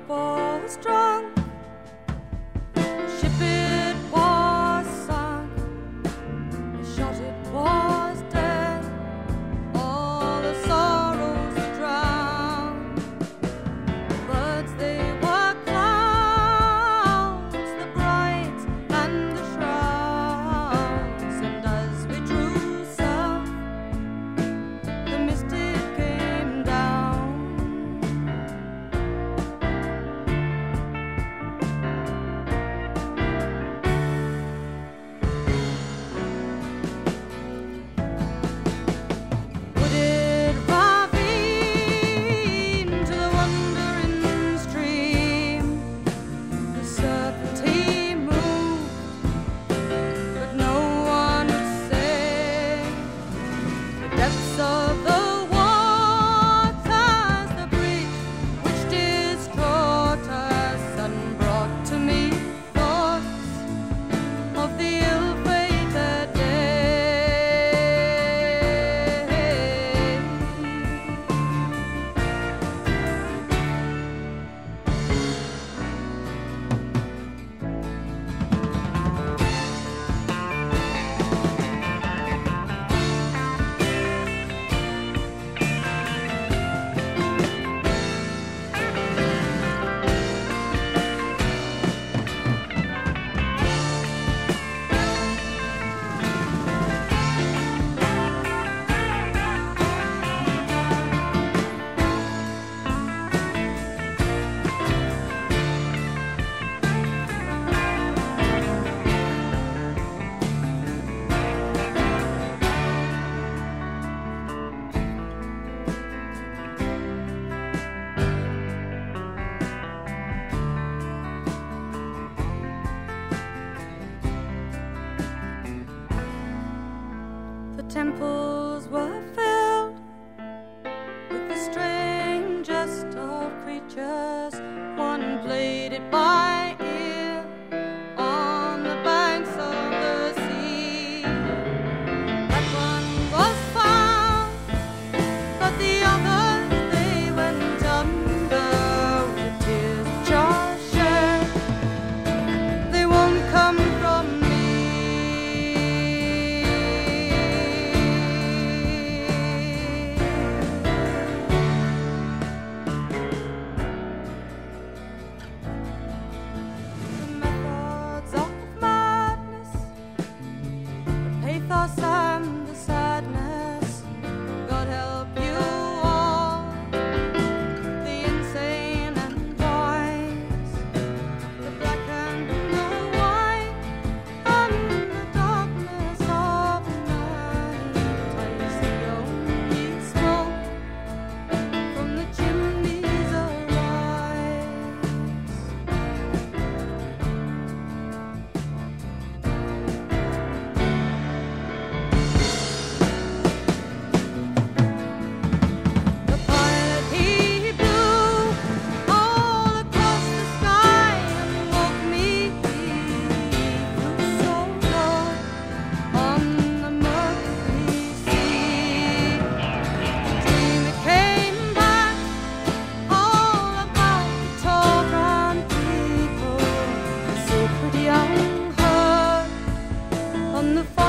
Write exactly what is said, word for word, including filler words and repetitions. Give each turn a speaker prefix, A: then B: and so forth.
A: was drunk, the ship it was sunk, the shot it was dead, all the sorrows drowned. The birds they were clouds, the bright and the shrouds, and as we drew south, the mist it came down. Wooded ravine to the wandering stream, the certainty moved, but no one would say the depths of the waters, the bridge which distraught us and brought to me thoughts of the ill-fated day. The temples were filled with the strangest of creatures. One played it by ear on the banks of the sea. That one was found, but the others they went under with tears which are shed. They won't come from me. The methods of madness, the pathos and the sadness, God help you all, the insane and wise, the black and the white, and the darkness of night. I see only smoke from the chimneys arise. The pilot he blew all across the sky and woke me through so low on the Mercury sea. Dream it came back all about the tall brown people, the sacred young herd on the